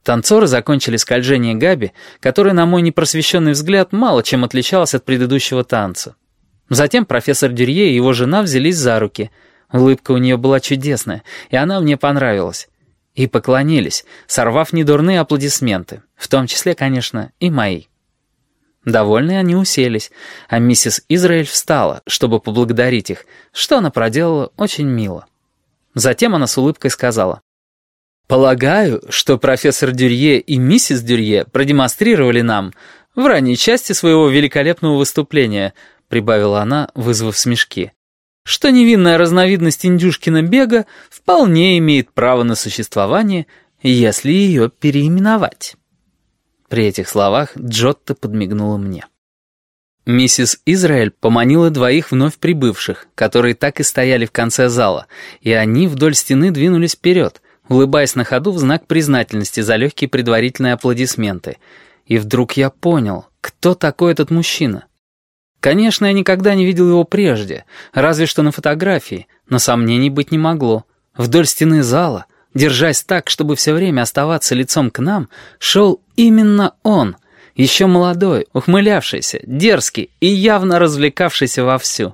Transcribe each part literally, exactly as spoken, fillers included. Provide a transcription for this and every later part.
Танцоры закончили скольжение Габи, которое, на мой непросвещенный взгляд, мало чем отличалось от предыдущего танца. Затем профессор Дюрье и его жена взялись за руки. Улыбка у нее была чудесная, и она мне понравилась. И поклонились, сорвав недурные аплодисменты, в том числе, конечно, и мои. Довольные они уселись, а миссис Израэль встала, чтобы поблагодарить их, что она проделала очень мило. Затем она с улыбкой сказала: «Полагаю, что профессор Дюрье и миссис Дюрье продемонстрировали нам в ранней части своего великолепного выступления», прибавила она, вызвав смешки, «что невинная разновидность индюшкина бега вполне имеет право на существование, если ее переименовать». При этих словах Джотто подмигнула мне. Миссис Израэль поманила двоих вновь прибывших, которые так и стояли в конце зала, и они вдоль стены двинулись вперед, улыбаясь на ходу в знак признательности за легкие предварительные аплодисменты. И вдруг я понял, кто такой этот мужчина. Конечно, я никогда не видел его прежде, разве что на фотографии, но сомнений быть не могло. Вдоль стены зала, держась так, чтобы все время оставаться лицом к нам, шел именно он, еще молодой, ухмылявшийся, дерзкий и явно развлекавшийся вовсю.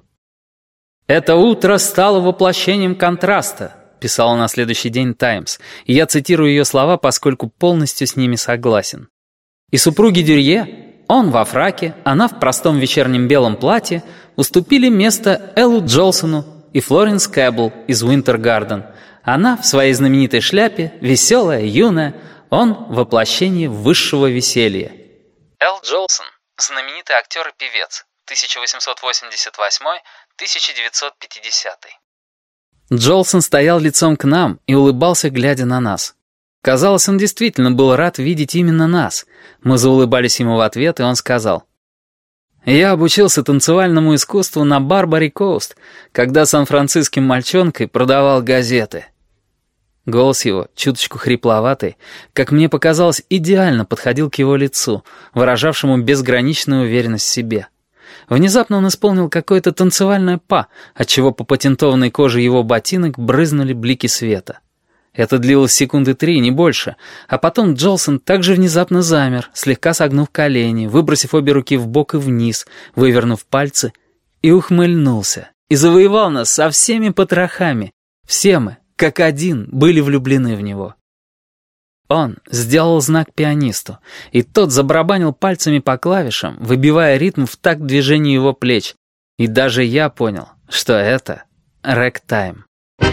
«Это утро стало воплощением контраста», — писала на следующий день «Таймс», и я цитирую ее слова, поскольку полностью с ними согласен. «И супруги Дюрье, он во фраке, она в простом вечернем белом платье, уступили место Эллу Джолсону и Флоренс Кэббл из Уинтер-Гарден. Она в своей знаменитой шляпе, веселая, юная, он воплощение высшего веселья». Эл Джолсон, знаменитый актер и певец, тысяча восемьсот восемьдесят восьмой — тысяча девятьсот пятидесятый. Джолсон стоял лицом к нам и улыбался, глядя на нас. Казалось, он действительно был рад видеть именно нас. Мы заулыбались ему в ответ, и он сказал: «Я обучился танцевальному искусству на Барбари-Коуст, когда сан-франциским мальчонкой продавал газеты». Голос его, чуточку хрипловатый, как мне показалось, идеально подходил к его лицу, выражавшему безграничную уверенность в себе. Внезапно он исполнил какое-то танцевальное па, отчего по патентованной коже его ботинок брызнули блики света. Это длилось секунды три, не больше, а потом Джолсон также внезапно замер, слегка согнув колени, выбросив обе руки вбок и вниз, вывернув пальцы, и ухмыльнулся, и завоевал нас со всеми потрохами. Все мы, как один, были влюблены в него. Он сделал знак пианисту, и тот забарабанил пальцами по клавишам, выбивая ритм в такт движению его плеч. И даже я понял, что это рэктайм.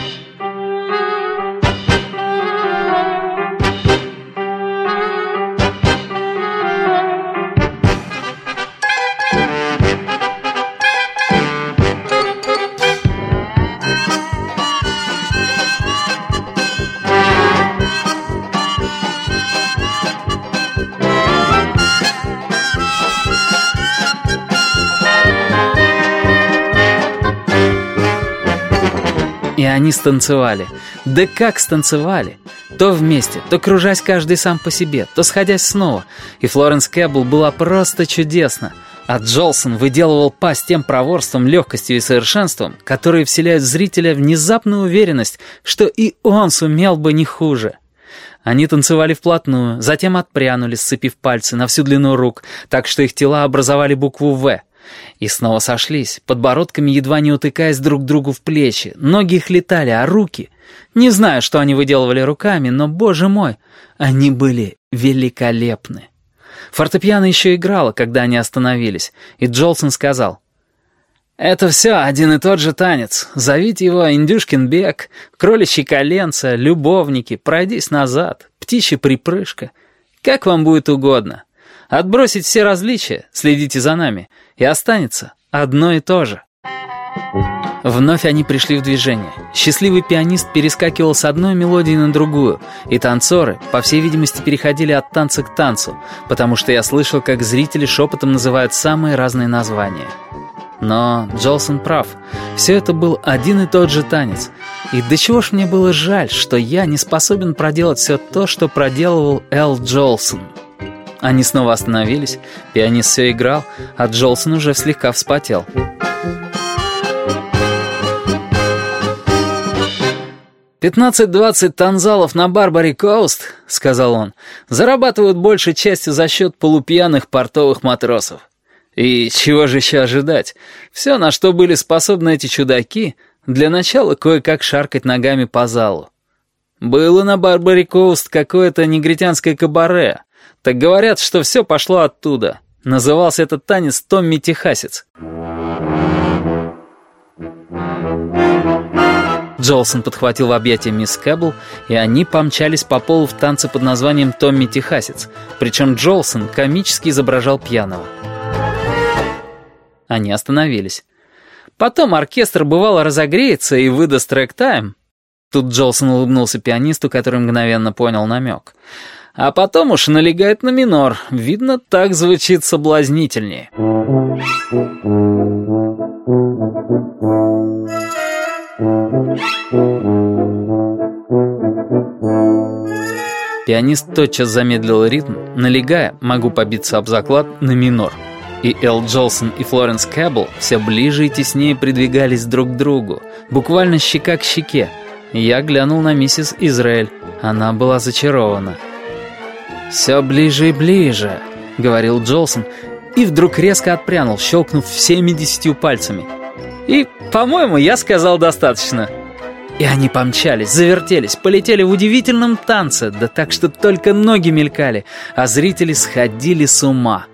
И они станцевали. Да как станцевали! То вместе, то кружась каждый сам по себе, то сходясь снова. И Флоренс Кэббл была просто чудесна. А Джолсон выделывал па с тем проворством, легкостью и совершенством, которые вселяют в зрителя внезапную уверенность, что и он сумел бы не хуже. Они танцевали вплотную, затем отпрянули, сцепив пальцы на всю длину рук, так что их тела образовали букву «В». И снова сошлись, подбородками едва не утыкаясь друг другу в плечи. Ноги их летали, а руки... Не знаю, что они выделывали руками, но, боже мой, они были великолепны. Фортепиано еще играло, когда они остановились, и Джолсон сказал: «Это все один и тот же танец. Зовите его индюшкин бег, кроличьи коленца, любовники, пройдись назад, птичья припрыжка. Как вам будет угодно. Отбросить все различия, следите за нами, и останется одно и то же». Вновь они пришли в движение. Счастливый пианист перескакивал с одной мелодии на другую, и танцоры, по всей видимости, переходили от танца к танцу, потому что я слышал, как зрители шепотом называют самые разные названия. Но Джолсон прав. Все это был один и тот же танец. И до чего ж мне было жаль, что я не способен проделать все то, что проделывал Эл Джолсон. Они снова остановились, пианист все играл, а Джолсон уже слегка вспотел. «Пятнадцать-двадцать танзалов на Барбари-Коуст, — сказал он, — зарабатывают большей частью за счет полупьяных портовых матросов. И чего же еще ожидать? Все, на что были способны эти чудаки, для начала кое-как шаркать ногами по залу. Было на Барбари-Коуст какое-то негритянское кабаре. Так говорят, что все пошло оттуда. Назывался этот танец Томми Техасец». Джолсон подхватил в объятия мисс Кэббл, и они помчались по полу в танце под названием «Томми Техасец», причем Джолсон комически изображал пьяного. Они остановились. Потом оркестр бывало разогреется и выдаст рэк-тайм. Тут Джолсон улыбнулся пианисту, который мгновенно понял намек. А потом уж налегает на минор. Видно, так звучит соблазнительнее. Пианист тотчас замедлил ритм, налегая, могу побиться об заклад, на минор. И Эл Джолсон и Флоренс Кэббл все ближе и теснее придвигались друг к другу, буквально щека к щеке. Я глянул на миссис Израэль. Она была зачарована. «Все ближе и ближе», — говорил Джолсон, и вдруг резко отпрянул, щелкнув всеми десятью пальцами. «И, по-моему, я сказал достаточно». И они помчались, завертелись, полетели в удивительном танце, да так, что только ноги мелькали, а зрители сходили с ума.